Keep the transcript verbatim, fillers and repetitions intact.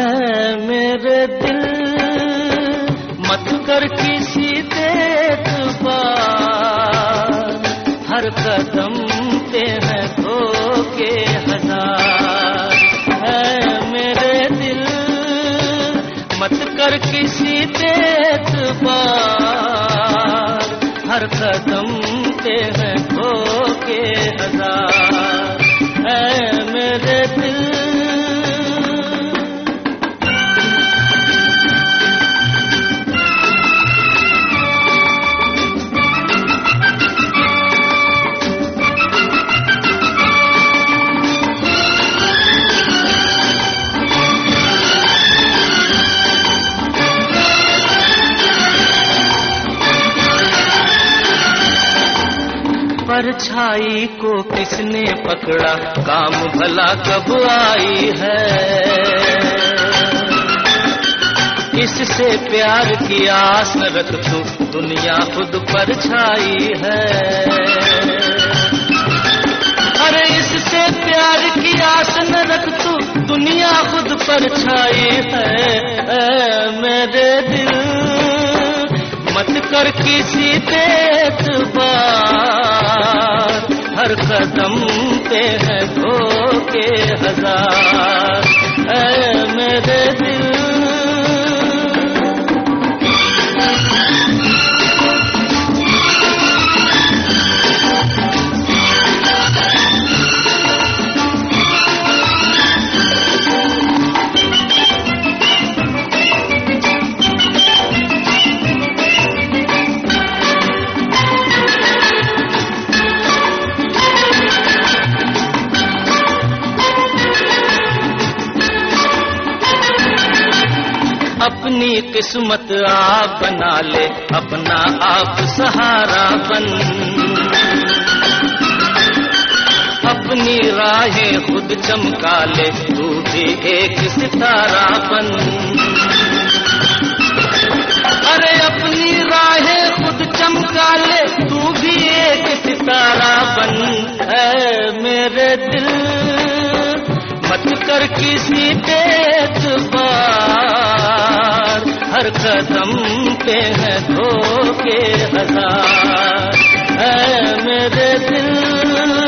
है मेरे दिल मत कर किसी पे एतबार, हर कदम पे है धोखे हजार। है मेरे दिल मत कर किसी पे एतबार, हर कदम पे है धोखे हजार। है मेरे दिल परछाई को किसने पकड़ा, काम भला कब आई है। इससे प्यार की आस न रख तू, दुनिया खुद परछाई है। अरे इससे प्यार की आस न रख तू, दुनिया खुद परछाई है। ऐ मेरे दिल मत कर किसी पे एतबार, हर कदम पे है धोखे हजार। ऐ मेरे दिल अपनी किस्मत आप बना ले, अपना आप सहारा बन। अपनी राहें खुद चमका ले, तू भी एक सितारा बन। अरे अपनी राहें खुद चमका ले, तू भी एक सितारा बन। है मेरे दिल मत कर किसी पे एतबार, हर कदम पे है धोखे हजार। है मेरे दिल